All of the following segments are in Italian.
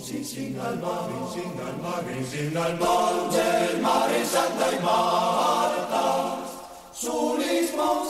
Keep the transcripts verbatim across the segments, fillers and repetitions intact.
si sing al mare, sing al mare, sing al monte, il mare Santa e Marta, sulis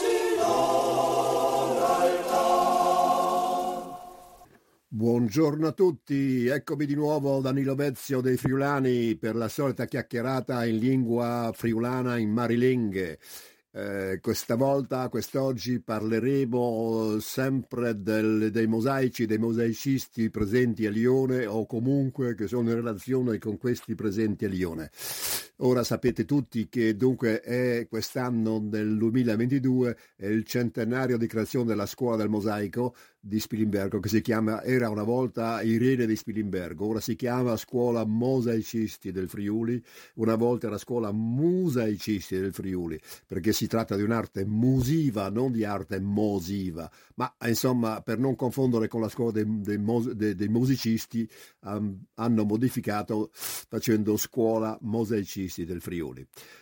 Buongiorno a tutti, eccomi di nuovo Danilo Vezio dei Friulani per la solita chiacchierata in lingua friulana in marilinghe. Eh, questa volta, quest'oggi parleremo sempre del, dei mosaici, dei mosaicisti presenti a Lione o comunque che sono in relazione con questi presenti a Lione. Ora sapete tutti che dunque è quest'anno del duemilaventidue è il centenario di creazione della scuola del mosaico di Spilimbergo, che si chiama, era una volta Irene di Spilimbergo, ora si chiama Scuola Mosaicisti del Friuli, una volta era Scuola Musaicisti del Friuli, perché si tratta di un'arte musiva, non di arte mosiva, ma insomma per non confondere con la scuola dei, dei, mos, dei, dei musicisti um, hanno modificato facendo Scuola Mosaicisti del Friuli.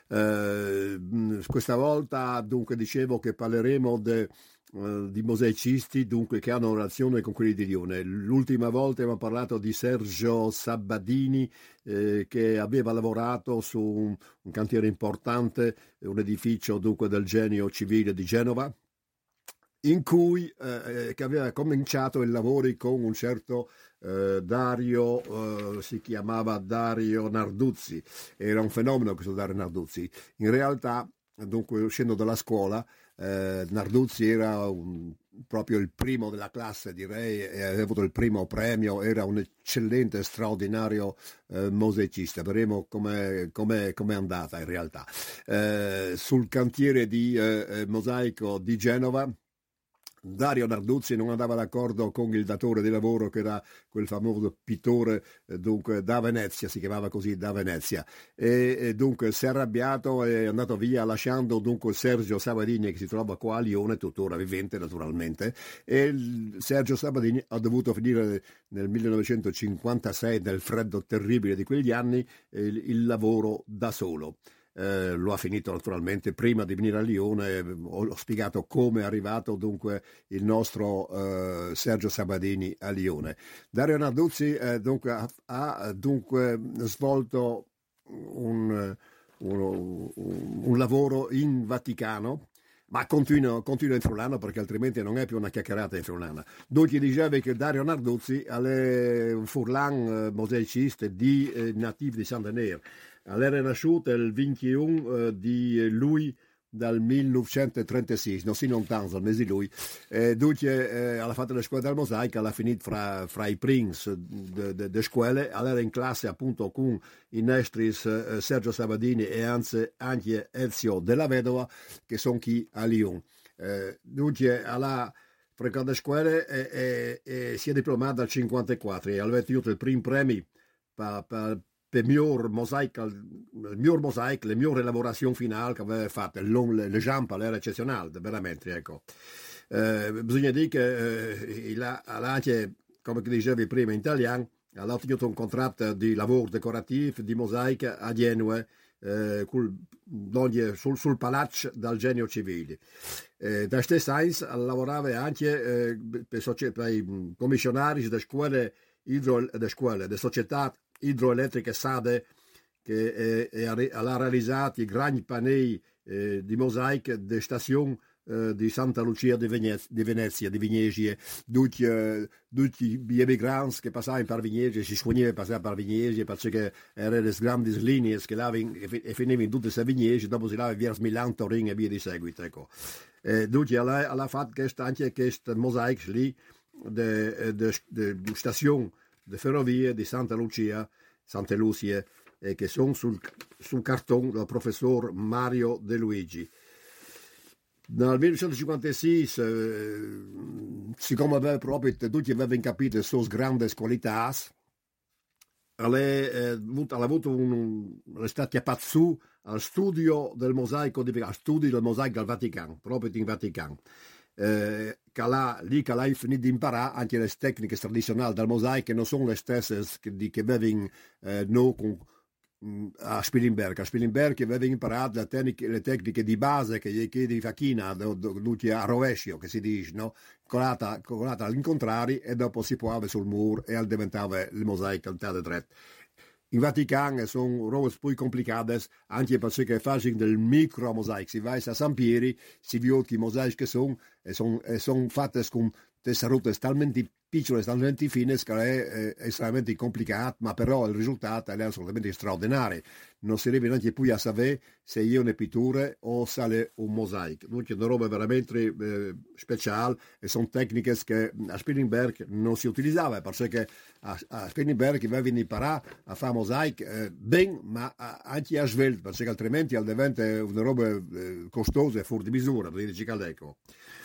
Eh, questa volta dunque dicevo che parleremo de, uh, di mosaicisti dunque che hanno relazione con quelli di Lione. L'ultima volta abbiamo parlato di Sergio Sabadini eh, che aveva lavorato su un, un cantiere importante, un edificio dunque del Genio Civile di Genova, in cui eh, che aveva cominciato i lavori con un certo eh, Dario, eh, si chiamava Dario Narduzzi, era un fenomeno questo Dario Narduzzi. In realtà, dunque, uscendo dalla scuola, eh, Narduzzi era un, proprio il primo della classe, direi, e aveva avuto il primo premio, era un eccellente, straordinario eh, mosaicista. Vedremo come è andata in realtà. Eh, sul cantiere di eh, mosaico di Genova, Dario Narduzzi non andava d'accordo con il datore di lavoro, che era quel famoso pittore eh, dunque da Venezia, si chiamava così, da Venezia, e, e dunque si è arrabbiato e è andato via lasciando dunque Sergio Sabadini, che si trova qua a Lione, tuttora vivente naturalmente, e il, Sergio Sabadini ha dovuto finire nel millenovecentocinquantasei, nel freddo terribile di quegli anni, il, il lavoro da solo. Eh, lo ha finito naturalmente prima di venire a Lione. Ho, ho spiegato come è arrivato dunque il nostro eh, Sergio Sabadini a Lione. Dario Narduzzi eh, dunque, ha, ha dunque svolto un, un, un lavoro in Vaticano, ma continua, continua in friulano perché altrimenti non è più una chiacchierata in friulana. Dunque diceva che Dario Narduzzi è un furlan eh, mosaicista di eh, nativi di Saint-Denis. Era nasciuto il ventuno eh, di lui dal millenovecentotrentasei, non si non tanto, al mese di lui. Eh, dunque eh, ha fatto le scuole del mosaico, ha finito fra, fra i prins delle scuole, era in classe appunto con i nostri eh, Sergio Sabadini e anzi anche Ezio della Vedova, che sono qui a Lyon. Eh, dunque ha frequentato le scuole e, e, e si è diplomato nel cinquantaquattro e aveva ottenuto il primo premio per, per il miglior mosaico, il miglior mosaico, le migliori lavorazioni finali che aveva fatto. Le, le jampa era eccezionale, veramente, ecco. Eh, bisogna dire che eh, ha anche, come dicevi prima in italiano, ha ottenuto un contratto di lavoro decorativo di mosaica a Genova, eh, sul, sul palazzo del Genio Civile. Eh, da stesso anno lavorava anche eh, per, per i commissionari delle scuole, idro, delle scuole, delle società idroelettriche Sade, che eh, ha realizzato i grandi pannelli eh, di mosaica delle stazioni eh, di Santa Lucia di, Venez- di Venezia, di Vignesie. Tutti, eh, tutti gli emigranti che passavano per Vignesie si sfognevano a passare per Vignesie perché erano le grandi linee che lavano, e finivano in tutte queste Vignesie, dopo si lavano via Milan, Torino e via di seguito. Ecco. Eh, tutti hanno fatto anche questo mosaico lì delle stazioni di ferrovie di Santa Lucia, Santa Lucia, eh, che sono sul, sul cartone del professor Mario De Luigi. Nel millenovecentocinquantasei, eh, siccome aveva proprio, tutti avevano capito le sue grandi qualità, ha eh, avuto un, è stato chiamato su al studio del mosaico, di, al studio del mosaico al Vaticano, proprio in Vaticano. Eh, che là, lì che l'hai finito di imparare anche le tecniche tradizionali del mosaico, che non sono le stesse che, che avevamo eh, noi con, a Spilimberg. A Spilimberg aveva imparato le tecniche, le tecniche di base che gli chiede di facchina, a rovescio, che si dice, no? Colata, colata all'incontrario e dopo si puava sul muro e diventava il mosaico al dritto. In Vaticano sono cose più complicate, anche perché fanno del micro mosaico. Si va a San Pieri, si vede che i mosaici che sono, e sono, e sono fatti con tesserute talmente piccole, talmente fine, che è, è estremamente complicato, ma però il risultato è assolutamente straordinario. Non si arriva neanche più a sapere se è una pittura o se è un mosaico. Dunque è una roba veramente eh, speciale e sono tecniche che a Spilimberg non si utilizzava, perché a, a Spilimberg aveva imparato a fare mosaico eh, ben, ma anche a svelto, perché altrimenti diventa una roba eh, costosa e fuori di misura, per dire Caldecco.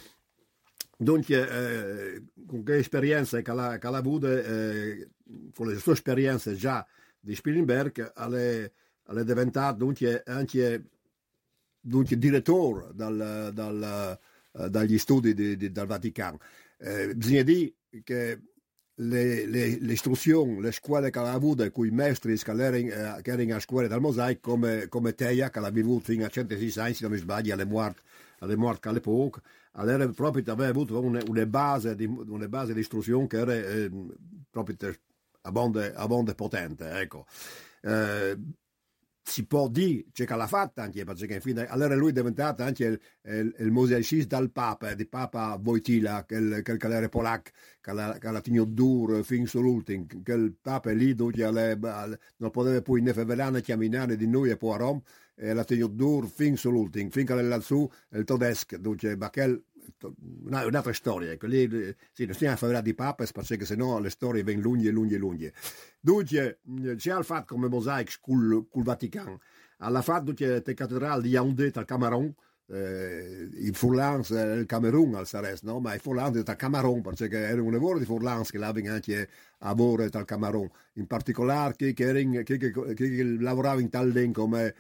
Dunque, eh, con che esperienza che ha avuto, eh, con le sue esperienze già di Spilimberg, è diventato dunque, anche dunque, direttore dal, dal, uh, dagli studi di, di, dal Vaticano. Eh, bisogna dire che le, le, l'istruzione, le scuole che ha avuto, con i maestri che erano, eh, che erano a scuola dal mosaico, come, come Teia, che l'ha vivuto fino a centosei anni, se non mi sbaglio, alle morte, alle morte all'epoca. Allora proprio aveva avuto una, una, base di, una base di istruzione che era eh, proprio abbonde, abbonde potente, ecco. Eh, si può dire che l'ha fatta anche perché infine, allora lui è diventato anche il, il, il mosaicista del Papa, di Papa Wojtyla, che il, che il era polacco, che l'ha tenuto duro fin sull'ultimo, che il Papa lì dove alle, non poteva più né favelare camminare di noi e poi a Roma, e l'ha tenuto duro fin sull'ultimo, fin che lassù il tedesco, dove Bacchel, un'altra storia, ecco, lì, sì, non stiamo a parlare di Papa perché sennò le storie vengono lunghe, lunghe, lunghe. Dunque, c'è il fatto come mosaico col, col Vaticano, alla fatto che la cattedrale di Yaoundé al Cameroun, eh, il Furlans, il Camerun al Sares, no? Ma il Furlans è al Cameroun, perché era un lavoro di Furlans che l'aveva anche a lavoro al Cameroun, in particolare che, che, che, che, che, che lavorava in tal lingua come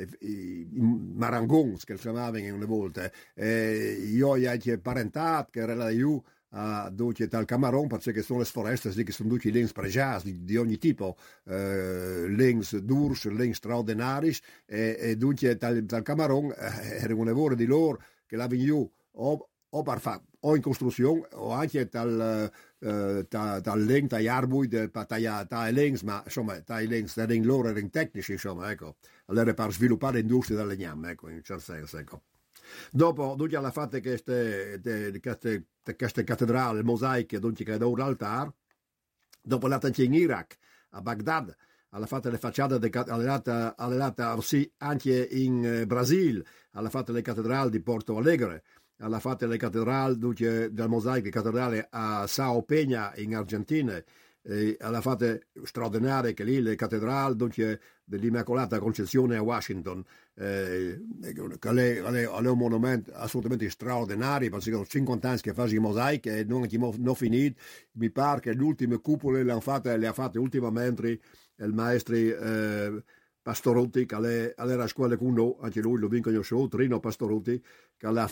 i marangons che chiamavano una volta, eh, io ho anche parentato che era là io a dove dal Cameroun, perché sono le foreste che sono tutti links pregiati di, di ogni tipo, eh, links durs, links straordinari, e, e dunque dal, dal Cameroun eh, era un lavoro di loro che l'avevano io o, o, fa, o in costruzione o anche dal Uh, dal ta link, dagli arbui, dai links, ma insomma, dai links, dai loro erano tecnici, insomma, ecco, allora per sviluppare l'industria del legname, ecco, in un certo senso, ecco. Dopo, dunque, alla fatta queste, queste, queste cattedrali mosaiche, dunque, che da un altare, dopo l'altra anche in Iraq, a Baghdad, alla fatta le facciate, all'altra sì, anche in eh, Brasile, alla fatta le cattedrali di Porto Alegre, alla fatta le cattedrali del mosaico cattedrale a Sao Peña in Argentina, eh, alla fatta straordinaria che lì le cattedrali dell'Immacolata Concezione a Washington, eh, che è, è, è un monumento assolutamente straordinario perché sono cinquanta anni che fanno i mosaici e non hanno finito. Mi pare che le ultime cupole le, fatte, le ha fatte ultimamente il maestro eh, Pastorutti, che era a scuola con noi, anche lui lo vincono io, Trino Pastorutti, che ha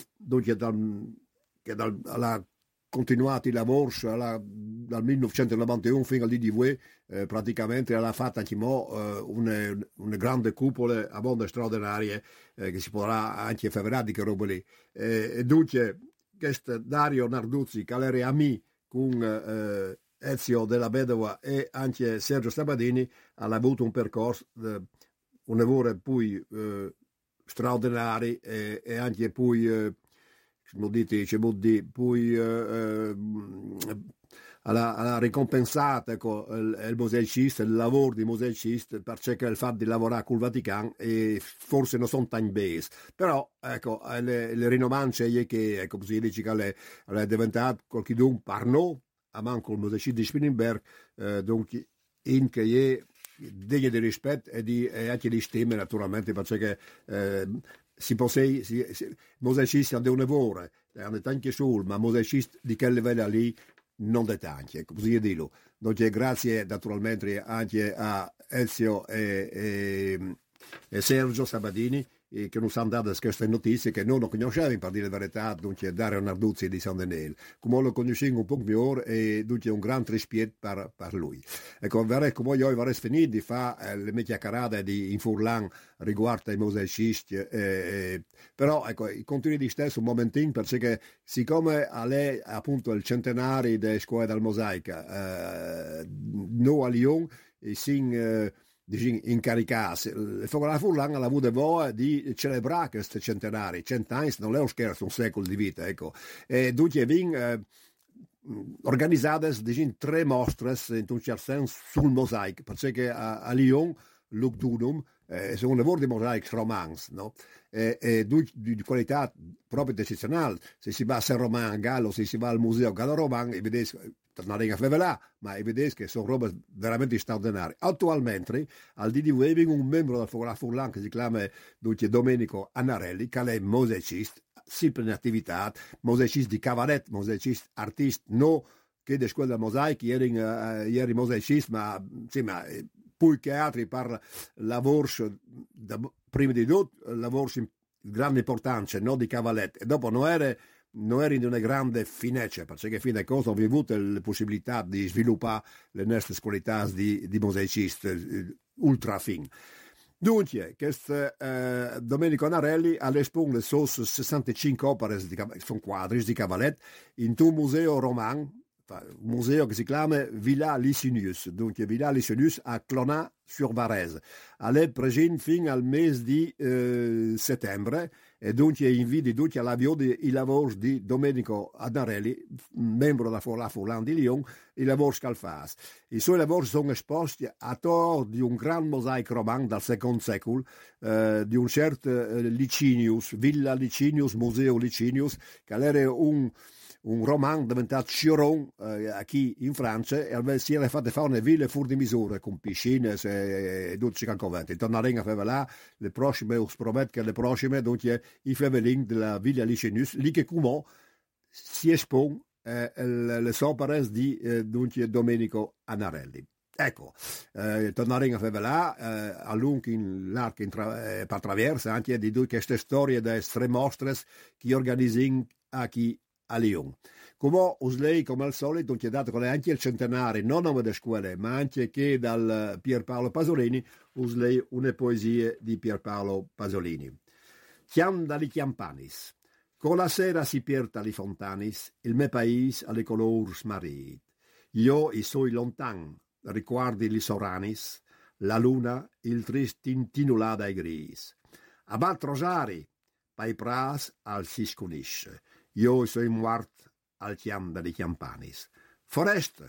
continuato i lavori alla, dal millenovecentonovantuno fino al D D V, eh, praticamente ha fatto anche mo, eh, una, una grande cupola a bonde straordinarie eh, che si potrà anche fare di che roba lì. Eh, e dunque, questo Dario Narduzzi, che era amico con eh, Ezio della Vedova e anche Sergio Stabadini, ha avuto un percorso eh, un lavoro poi eh, straordinario e, e anche poi eh, dite, poi eh, alla, alla ricompensata ecco, il, il mosaicista, il lavoro di mosaicista perché il fatto di lavorare col Vaticano e forse non sono tan base, però ecco le, le rinomance che ecco così dice che le, le è diventato qualche d'un parno a manco il mosaicista di Spilimberg eh, dunque in che è degno di rispetto e, di, e anche di stima naturalmente perché eh, si può dire si, si, mosaicisti hanno un lavoro hanno tanti soldi ma mosaicisti di quel livello lì non da tanti ecco così dirlo dunque grazie naturalmente anche a Ezio e, e, e Sergio Sabadini e che non sanno dare queste notizie che non lo conoscevamo, per dire la verità, dunque Dario Narduzzi di San Denel. Come lo conosciamo un po' migliore e dunque un gran rispetto per, per lui. Ecco, vorrei come io vorrei finire di fare eh, le mie chiacchierate di in Furlan riguardo ai musicisti, eh, eh, però ecco, continui di stesso un momentino perché siccome a lei appunto il centenario della scuola del Mosaica, eh, noi a Lyon, sin eh, incaricati, il Focolare Furlan ha avuto voglia di celebrare questi centenari, cent'anni non è un scherzo, un secolo di vita, ecco, e dunque vin eh, organizzate diciamo, tre mostre in un certo senso sul mosaico, perché a, a Lyon l'Uctunum eh, sono un lavoro di mosaici romans, no? E, e di, di qualità proprio eccezionale. Se si va a Saint-Romain a Gallo, se si va al museo Gallo-Roman e vedete, tornare a Fevelà, ma vedete che sono robe veramente straordinarie. Attualmente al D D Waving un membro del Focolare Furlan che si chiama dunque, Domenico Annarelli, che è mosaicista, sempre in attività, mosaicista di cavalletto, mosaicista artista, no che da scuola del mosaico, ieri, uh, ieri mosaicista, ma insomma, più che altri per lavori, prima di tutto, lavori di grande importanza, non di cavalletto, e dopo non era non eri di una grande finezza, perché fino a cosa ho avuto la possibilità di sviluppare le nostre qualità di, di mosaicista ultra fin. Dunque, questo eh, Domenico Annarelli ha esposto le sue sessantacinque opere, di, sono quadri di cavalletto, in un museo romano, un museo che si chiama Villa Licinius, dunque Villa Licinius a Clonà-sur-Varese. È presente fino al mese di eh, settembre e dunque invito tutti all'avvio dei lavori di Domenico Annarelli, membro della Focolare Furlan di Lyon, i lavori Scalfas. I suoi lavori sono esposti a torno di un gran mosaico romano dal secondo secolo, eh, di un certo eh, Licinius, Villa Licinius, Museo Licinius, che era un un roman diventato Chiron eh, qui in Francia e si era fatto fare una ville fuori di misura con piscine e tutti i conventi. Torneremo a Fevelà le prossime, us prometto che le prossime, dunque i fevelin della Villa Licinius, lì che come si espone eh, le, le opere di eh, dunque Domenico Annarelli. Ecco, eh, torneremo a Fevelà eh, a lungo in l'arco in tra, eh, per traversa anche di due queste storie delle tre mostre che organizziamo a chi a Lyon. Come lei, come al solito, ho chiedato con lei anche il centenario, non nome delle scuole, ma anche che dal Pierpaolo Pasolini, lei una poesia di Pierpaolo Pasolini. Chiam dali chiampanis, con la sera si pierta li fontanis, il me país alle colors marit. Io i soi lontan, ricordi li soranis, la luna il trist tintinulà dai gris. Abat rosari, pai pras al si scunisce. Io sono mort al chiam dei chiampanis. Forest,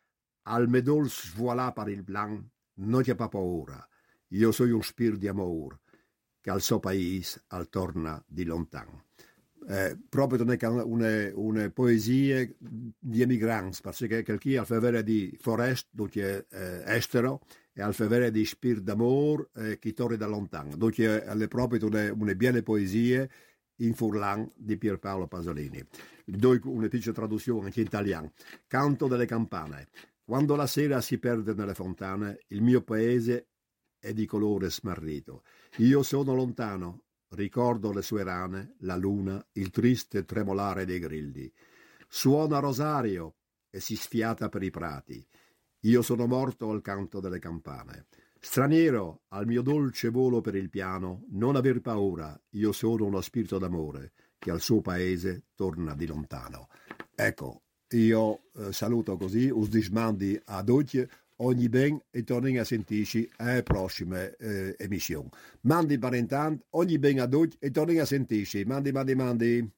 al medol svuolà per il blanc, non c'è pas paura. Io sono un spirito di amore, che al suo paese al torna di lontan. Eh, proprio una, una, una poesia di emigranti, perché chi al favore di Forest, dunque eh, estero, e al favore di spirito d'amore, eh, chi torna da lontan. Dunque è proprio una, una bella poesia in Furlan di Pierpaolo Pasolini. Do una piccola traduzione anche in italiano. Canto delle campane. Quando la sera si perde nelle fontane, il mio paese è di colore smarrito. Io sono lontano, ricordo le sue rane, la luna, il triste tremolare dei grilli. Suona rosario e si sfiata per i prati. Io sono morto al canto delle campane. Straniero, al mio dolce volo per il piano, non aver paura, io sono uno spirito d'amore che al suo paese torna di lontano. Ecco, io eh, saluto così, us dismandi ad oggi, ogni ben e torniamo a sentirci alle prossime eh, emissioni. Mandi per intanto, ogni ben ad oggi e torniamo a sentirci. Mandi, mandi, mandi.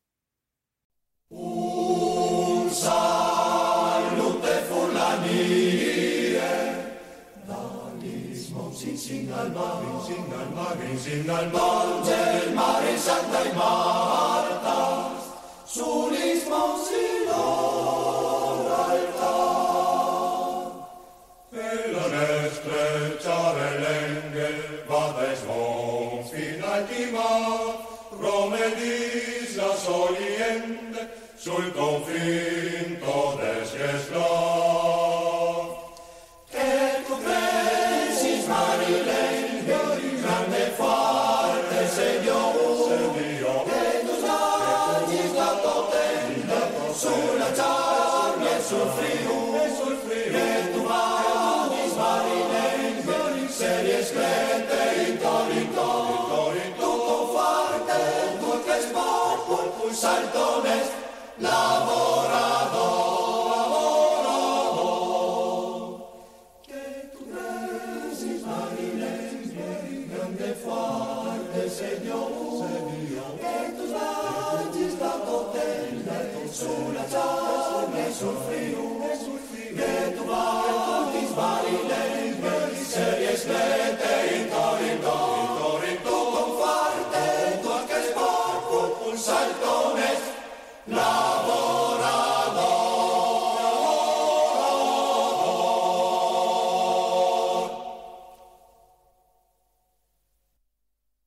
Un salute Furlani. Sing al mare, sing al mare, sing al monte, il mare Santa e Marta, sull'ismo alta. E la nostra ciarelenghe va dai suon fino al timar, come l'isla soliente, sul confinto del schieslar. Señor. sul Friuli, e sul Friuli, che tu vai di Marilenghe, serie scritte in Torinto, tutto forte, tutto che sport, pur salto est, lavoro.